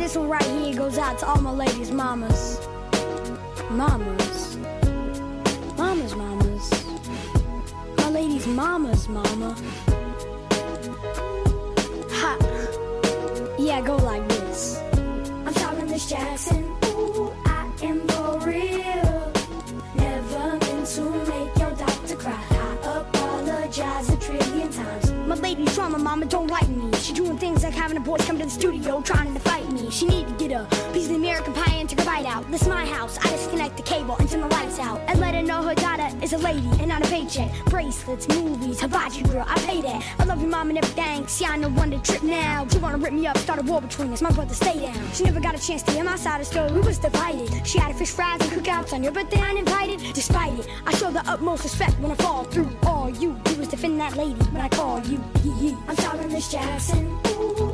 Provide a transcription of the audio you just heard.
This one right here goes out to all my ladies' mamas. Mamas. Mamas, mamas. My ladies' mamas, mama. Ha! Yeah, go like this. I'm sorry, Miss Jackson. Ooh, I am for real. Never meant to make your doctor cry. I apologize a trillion times. My lady's drama mama don't like me. She doing things like having the boys come to the studio trying to fight me. She need to get a piece of the American pie and take a bite out. This is my house. I disconnect the cable and turn the lights out. And let her know her daughter is a lady and not a paycheck. Bracelets, movies, hibachi girl, I pay that. I love your mom and everything. See, I know one to trip now. She wanna rip me up, start a war between us. My brother, stay down. She never got a chance to hear my side of the story. We was divided. She had fish fries and cookouts on your birthday uninvited. Despite it, I show the utmost respect when I fall through. All you do is defend that lady when I call you. I'm sorry, Miss Jackson. Ooh,